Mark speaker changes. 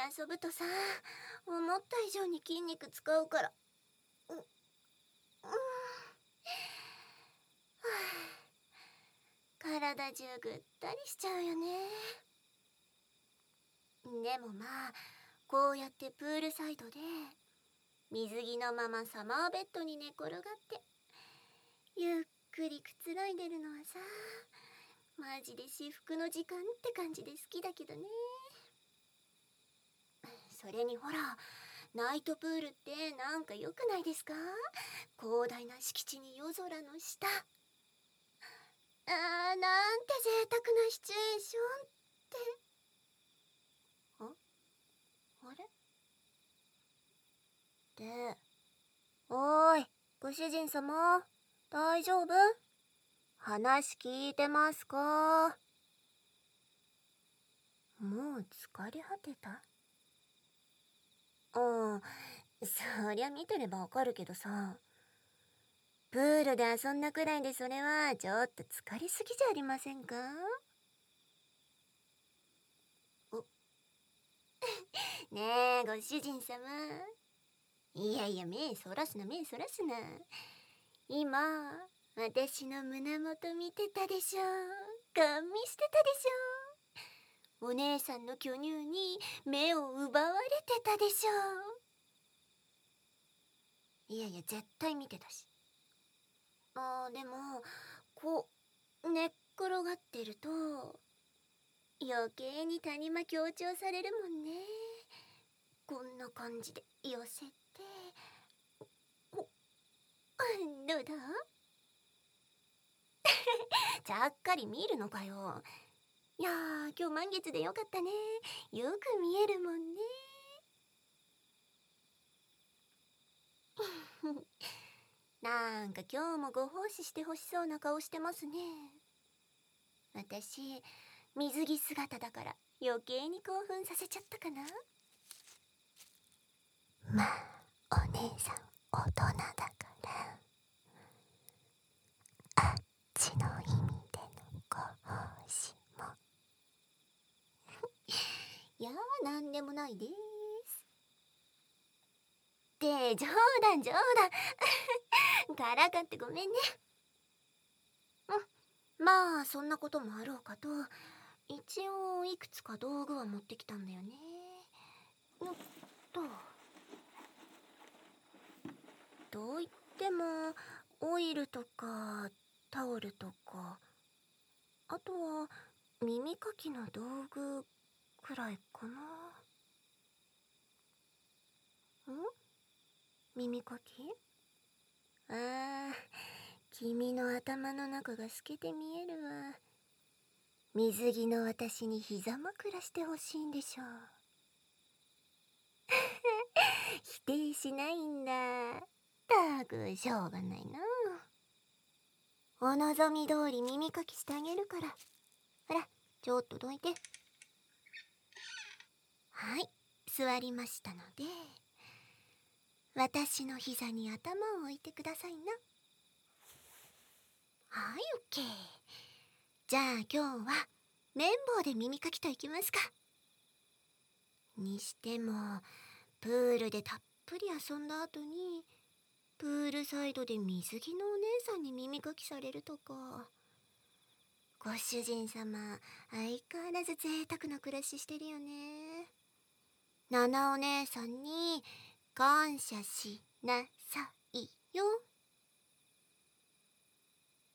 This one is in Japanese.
Speaker 1: 遊ぶとさ、思った以上に筋肉使うから。体中ぐったりしちゃうよね。でもまあ、こうやってプールサイドで水着のままサマーベッドに寝転がってゆっくりくつろいでるのはさ、マジで至福の時間って感じで好きだけどね。それにほら、ナイトプールってなんか良くないですか？広大な敷地に夜空の下。なんて贅沢なシチュエーションって。あれで、おーい、ご主人様、大丈夫？話聞いてますか？もう疲れ果てた？うん、そりゃ見てればわかるけどさ、プールで遊んだくらいでそれはちょっと疲れすぎじゃありませんか？ねえ、ご主人様。いやいや、目そらすな、目そらすな。今、私の胸元見てたでしょ。ガン見してたでしょ。お姉さんの巨乳に目を奪われてたでしょ。いやいや、絶対見てたし。でも、こう、寝っ転がってると、余計に谷間強調されるもんね。こんな感じで寄せて、どうだ？ちゃっかり見るのかよ。いやー、今日満月でよかったね。よく見えるもんね。なんか今日もご奉仕してほしそうな顔してますね。私、水着姿だから余計に興奮させちゃったかな。まあ、お姉さん大人だからあっちの意味でのご奉仕もいやー、なんでもないです。で、冗談からかってごめんね。まあそんなこともあろうかと、一応いくつか道具は持ってきたんだよね。とといってもオイルとかタオルとか、あとは耳かきの道具くらいかな。耳かき？君の頭の中が透けて見えるわ。水着の私に膝枕してほしいんでしょう。否定しないんだ。たくしょうがないな。お望み通り耳かきしてあげるから。ほら、ちょっとどいて。はい、座りましたので、私の膝に頭を置いてくださいな。はい、オッケー。じゃあ今日は綿棒で耳かきといきますか。にしても、プールでたっぷり遊んだ後にプールサイドで水着のお姉さんに耳かきされるとか。ご主人様、相変わらず贅沢な暮らししてるよね。ナナお姉さんに感謝しなさいよ。